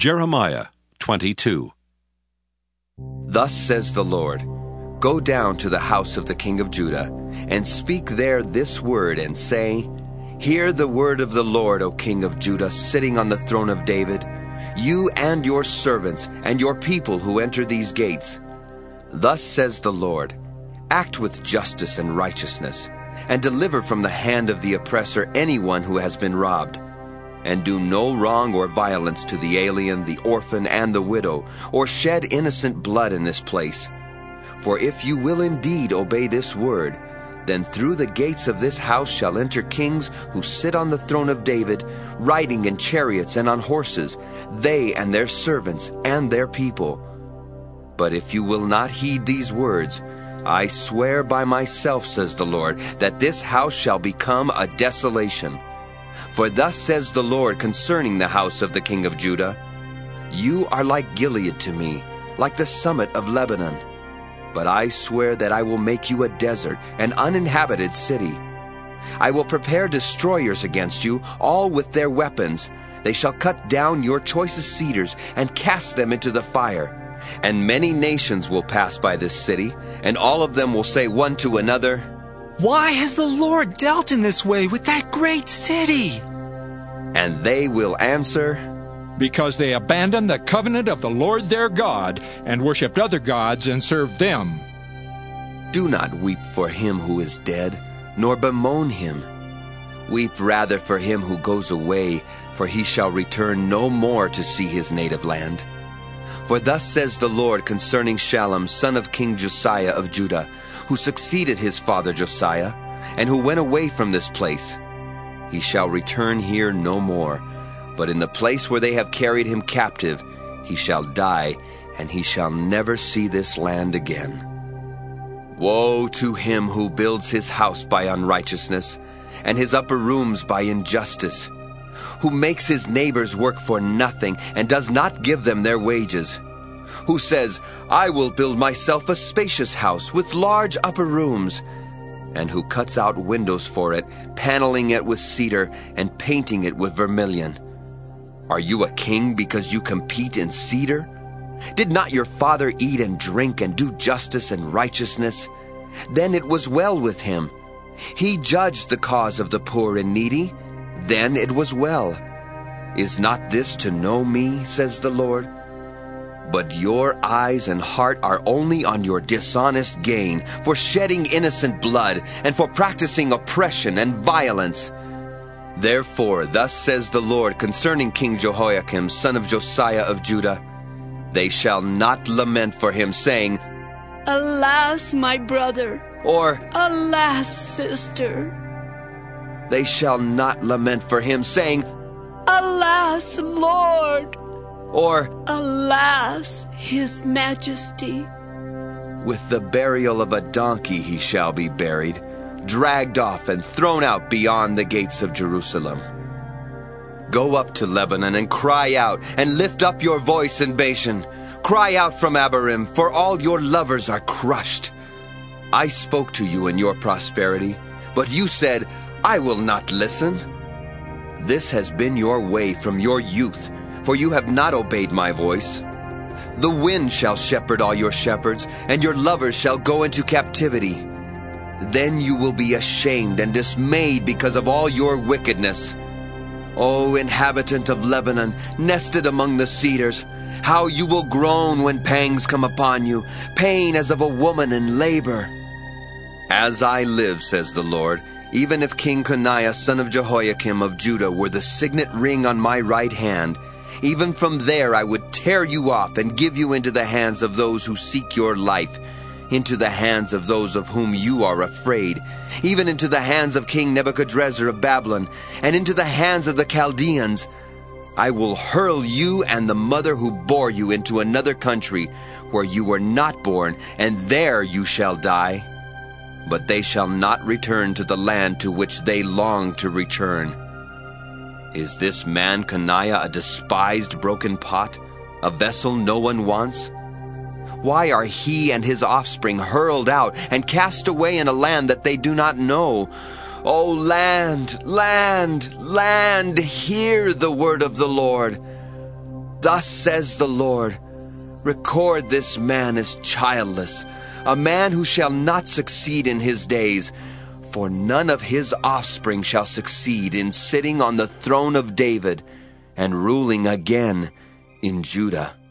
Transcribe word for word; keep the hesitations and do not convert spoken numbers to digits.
Jeremiah twenty-two. Thus says the Lord, Go down to the house of the king of Judah, and speak there this word, and say, Hear the word of the Lord, O king of Judah, sitting on the throne of David, you and your servants, and your people who enter these gates. Thus says the Lord, Act with justice and righteousness, and deliver from the hand of the oppressor anyone who has been robbed. And do no wrong or violence to the alien, the orphan, and the widow, or shed innocent blood in this place. For if you will indeed obey this word, then through the gates of this house shall enter kings who sit on the throne of David, riding in chariots and on horses, they and their servants and their people. But if you will not heed these words, I swear by myself, says the Lord, that this house shall become a desolation. For thus says the Lord concerning the house of the king of Judah, You are like Gilead to me, like the summit of Lebanon. But I swear that I will make you a desert, an uninhabited city. I will prepare destroyers against you, all with their weapons. They shall cut down your choicest cedars and cast them into the fire. And many nations will pass by this city, and all of them will say one to another, Why has the Lord dealt in this way with that great city? And they will answer, Because they abandoned the covenant of the Lord their God, and worshipped other gods and served them. Do not weep for him who is dead, nor bemoan him. Weep rather for him who goes away, for he shall return no more to see his native land. For thus says the Lord concerning Shallum, son of King Josiah of Judah, who succeeded his father Josiah, and who went away from this place. He shall return here no more, but in the place where they have carried him captive, he shall die, and he shall never see this land again. Woe to him who builds his house by unrighteousness, and his upper rooms by injustice, who makes his neighbors work for nothing, and does not give them their wages, who says, I will build myself a spacious house with large upper rooms, and who cuts out windows for it, paneling it with cedar, and painting it with vermilion. Are you a king because you compete in cedar? Did not your father eat and drink and do justice and righteousness? Then it was well with him. He judged the cause of the poor and needy. Then it was well. Is not this to know me, says the Lord? But your eyes and heart are only on your dishonest gain, for shedding innocent blood, and for practicing oppression and violence. Therefore, thus says the Lord concerning King Jehoiakim, son of Josiah of Judah, They shall not lament for him, saying, Alas, my brother, or Alas, sister. They shall not lament for him, saying, Alas, Lord, or Alas, his majesty. With the burial of a donkey he shall be buried, dragged off and thrown out beyond the gates of Jerusalem. Go up to Lebanon and cry out, and lift up your voice in Bashan. Cry out from Abarim, for all your lovers are crushed. I spoke to you in your prosperity, but you said, I will not listen. This has been your way from your youth, for you have not obeyed my voice. The wind shall shepherd all your shepherds, and your lovers shall go into captivity. Then you will be ashamed and dismayed because of all your wickedness. O inhabitant of Lebanon, nested among the cedars, how you will groan when pangs come upon you, pain as of a woman in labor. As I live, says the Lord, even if King Coniah, son of Jehoiakim of Judah, were the signet ring on my right hand, even from there I would tear you off and give you into the hands of those who seek your life, into the hands of those of whom you are afraid, even into the hands of King Nebuchadrezzar of Babylon, and into the hands of the Chaldeans. I will hurl you and the mother who bore you into another country, where you were not born, and there you shall die. But they shall not return to the land to which they long to return. Is this man Coniah a despised broken pot, a vessel no one wants? Why are he and his offspring hurled out and cast away in a land that they do not know? O land, land, land, hear the word of the Lord. Thus says the Lord, record this man as childless, a man who shall not succeed in his days, for none of his offspring shall succeed in sitting on the throne of David and ruling again in Judah.